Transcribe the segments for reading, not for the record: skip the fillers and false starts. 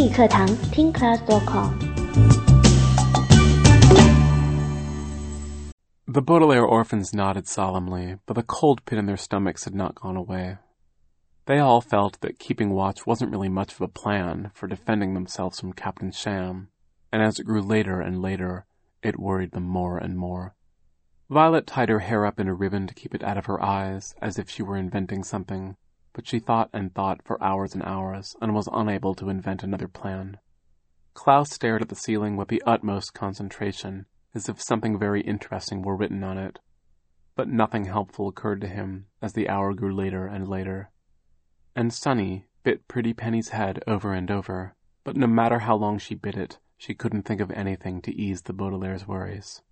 英语课堂听 class.com。 The Baudelaire orphans nodded solemnly, but the cold pit in their stomachs had not gone away. They all felt that keeping watch wasn't really much of a plan for defending themselves from Captain Sham, and as it grew later and later, it worried them more and more. Violet tied her hair up in a ribbon to keep it out of her eyes, as if she were inventing something, but she thought and thought for hours and hours, and was unable to invent another plan. Klaus stared at the ceiling with the utmost concentration, as if something very interesting were written on it. But nothing helpful occurred to him as the hour grew later and later. And Sunny bit Pretty Penny's head over and over, but no matter how long she bit it, she couldn't think of anything to ease the Baudelaire's worries.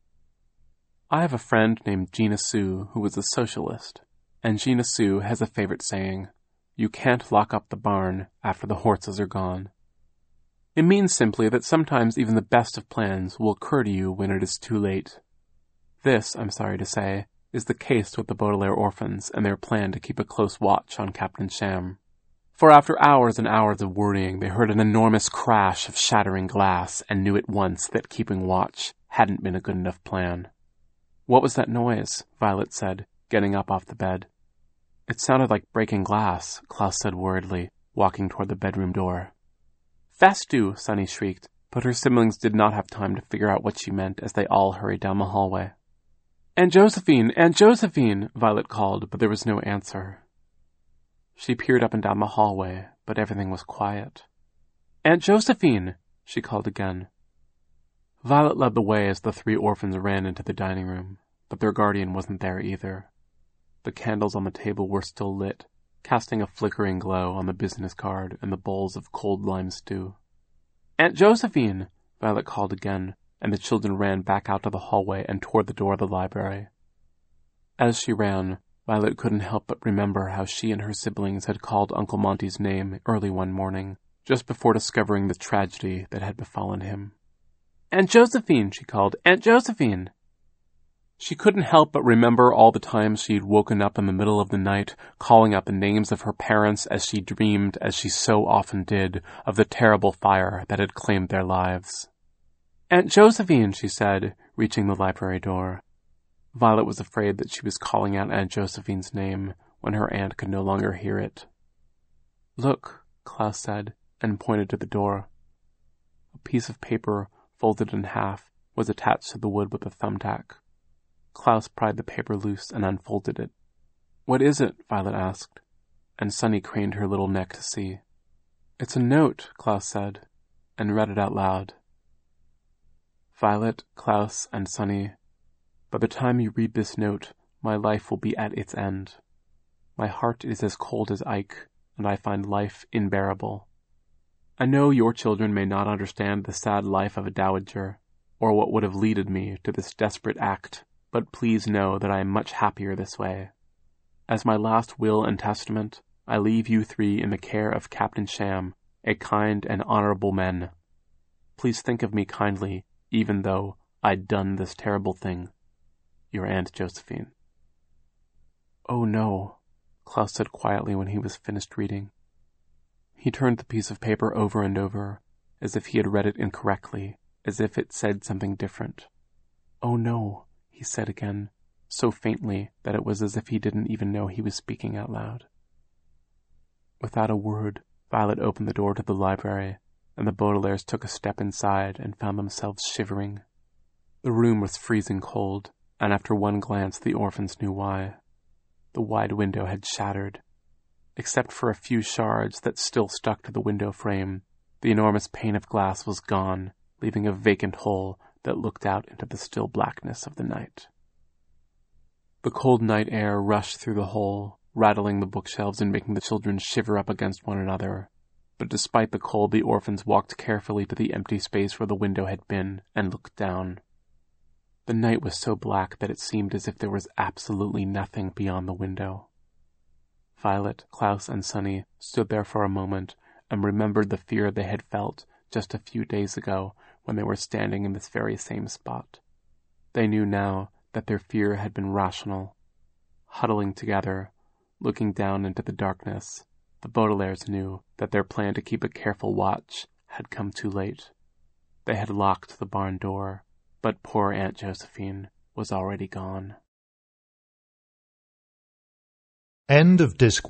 I have a friend named Gina Sue who is a socialist, and Gina Sue has a favorite saying, "You can't lock up the barn after the horses are gone." It means simply that sometimes even the best of plans will occur to you when it is too late. This, I'm sorry to say, is the case with the Baudelaire orphans and their plan to keep a close watch on Captain Sham. For after hours and hours of worrying, they heard an enormous crash of shattering glass and knew at once that keeping watch hadn't been a good enough plan. "What was that noise?" Violet said, getting up off the bed. "It sounded like breaking glass," Klaus said worriedly, walking toward the bedroom door. "Festu!" Sunny shrieked, but her siblings did not have time to figure out what she meant as they all hurried down the hallway. "Aunt Josephine! Aunt Josephine!" Violet called, but there was no answer. She peered up and down the hallway, but everything was quiet. "Aunt Josephine!" she called again. Violet led the way as the three orphans ran into the dining room, but their guardian wasn't there either. The candles on the table were still lit, casting a flickering glow on the business card and the bowls of cold lime stew. "Aunt Josephine!" Violet called again, and the children ran back out to the hallway and toward the door of the library. As she ran, Violet couldn't help but remember how she and her siblings had called Uncle Monty's name early one morning, just before discovering the tragedy that had befallen him. "Aunt Josephine!" she called. "Aunt Josephine!" She couldn't help but remember all the times she had woken up in the middle of the night, calling out the names of her parents as she dreamed, as she so often did, of the terrible fire that had claimed their lives. "Aunt Josephine!" she said, reaching the library door. Violet was afraid that she was calling out Aunt Josephine's name when her aunt could no longer hear it. "Look," Klaus said, and pointed to the door. A piece of paper, folded in half, was attached to the wood with a thumbtack. Klaus pried the paper loose and unfolded it. "What is it?" Violet asked, and Sunny craned her little neck to see. "It's a note," Klaus said, and read it out loud. "Violet, Klaus, and Sunny, by the time you read this note, my life will be at its end. My heart is as cold as Ike, and I find life unbearable. I know your children may not understand the sad life of a dowager, or what would have leaded me to this desperate act, but please know that I am much happier this way. As my last will and testament, I leave you three in the care of Captain Sham, a kind and honorable man. Please think of me kindly, even though I'd done this terrible thing. Your Aunt Josephine." "Oh no," Klaus said quietly when he was finished reading. He turned the piece of paper over and over, as if he had read it incorrectly, as if it said something different. "Oh no," he said again, so faintly that it was as if he didn't even know he was speaking out loud. Without a word, Violet opened the door to the library, and the Baudelaires took a step inside and found themselves shivering. The room was freezing cold, and after one glance the orphans knew why. The wide window had shattered. Except for a few shards that still stuck to the window frame, the enormous pane of glass was gone, leaving a vacant hole that looked out into the still blackness of the night. The cold night air rushed through the hole, rattling the bookshelves and making the children shiver up against one another. But despite the cold, the orphans walked carefully to the empty space where the window had been and looked down. The night was so black that it seemed as if there was absolutely nothing beyond the window. Violet, Klaus, and Sunny stood there for a moment and remembered the fear they had felt just a few days ago when they were standing in this very same spot. They knew now that their fear had been rational. Huddling together, looking down into the darkness, The Baudelaires knew that their plan to keep a careful watch had come too late. They had locked the barn door, but poor Aunt Josephine was already gone. End of Disc